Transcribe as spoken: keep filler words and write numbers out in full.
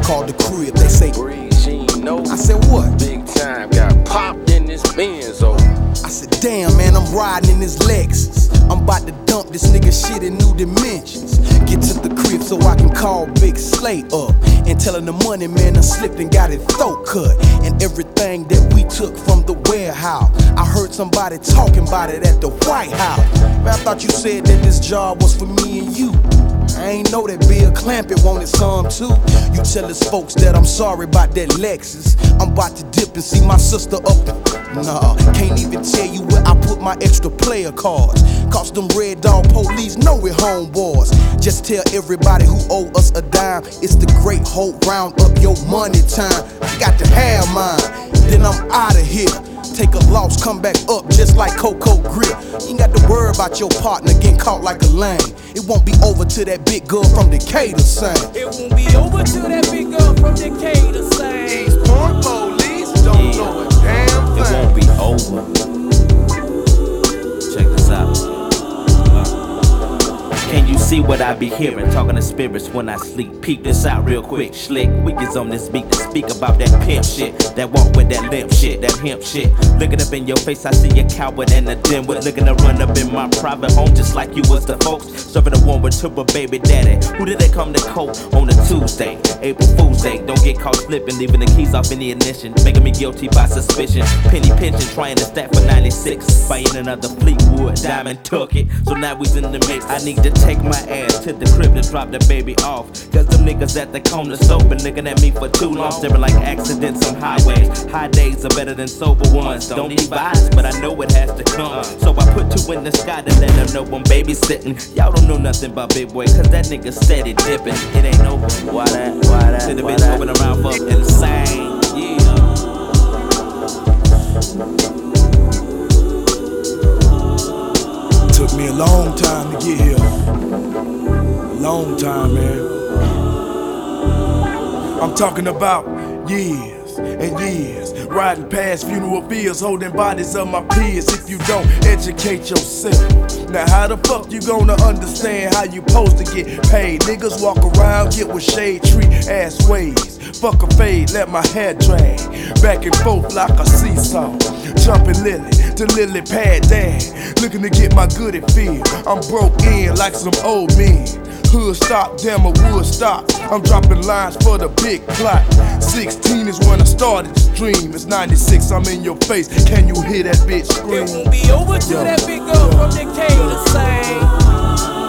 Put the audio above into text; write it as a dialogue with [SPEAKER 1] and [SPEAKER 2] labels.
[SPEAKER 1] called the crib. They say,
[SPEAKER 2] Breeze, she ain't know.
[SPEAKER 1] I said, what?
[SPEAKER 2] Big time, got popped in this Benz, oh.
[SPEAKER 1] I said, damn, man, I'm riding in this Lexus. I'm about to dump this nigga shit in new dimensions. Get to the crib so I can call Big Slay up and tell him the money man done slipped and got his throat cut. And everything that we took from the warehouse, I heard somebody talking about it at the White House. Man, I thought you said that this job was for me and you. I ain't know that Bill Clampett wanted some too. You tell his folks that I'm sorry about that Lexus. I'm about to dip and see my sister up. Nah, can't even tell you where I put my extra player cards. Cause them Red Dog police know we homeboys. Just tell everybody who owe us a dime, it's the great hope round up your money time. I got to have mine, then I'm out of here. Take a loss, come back up just like Coco Grip. You ain't got to worry about your partner getting caught like a lame. It won't be over till that big girl from Decatur sing.
[SPEAKER 3] It won't be over till that big girl from Decatur sing.
[SPEAKER 1] These poor police don't yeah. know a damn thing.
[SPEAKER 4] It won't be over. Check this out. Can you see what I be hearing? Talking to spirits when I sleep. Peep this out real quick, slick. We get on this beat to speak about that pimp shit. That walk with that limp shit, that hemp shit. Looking up in your face, I see a coward and a dimwit. Looking to run up in my private home just like you was the folks. Serving a woman to a baby daddy. Who did they come to court on a Tuesday? April Fool's Day. Don't get caught slipping, leaving the keys off in the ignition. Making me guilty by suspicion. Penny pinching, trying to stack for ninety-six. Buying another Fleetwood, Diamond took it. So now we's in the mix. I need to take my ass to the crib to drop the baby off. Cause them niggas at the corner soap been looking at me for too long. Staring like accidents on highways. High days are better than sober ones. Don't need vibes, but I know it has to come. So I put two in the sky to let them know I'm babysitting. Y'all don't know nothing about Big Boy, cause that nigga steady dipping. It ain't over. Why that? Why that? Till the bitch moving around for insane. Yeah.
[SPEAKER 1] Took me a long time to get here. A long time, man. I'm talking about years and years. Riding past funeral fields, holding bodies of my peers. If you don't educate yourself, now how the fuck you gonna understand how you supposed to get paid? Niggas walk around, get with shade tree ass ways. Fuck a fade, let my hair drag back and forth like a seesaw. Jumping lily to lily pad dad, looking to get my goodie feel. I'm broke in like some old men. Hood stop, damn a wood stop. I'm dropping lines for the big plot. Sixteen is when I started this dream. It's ninety-six, I'm in your face. Can you hear that bitch scream?
[SPEAKER 3] It won't be over till that big girl from Decatur sing.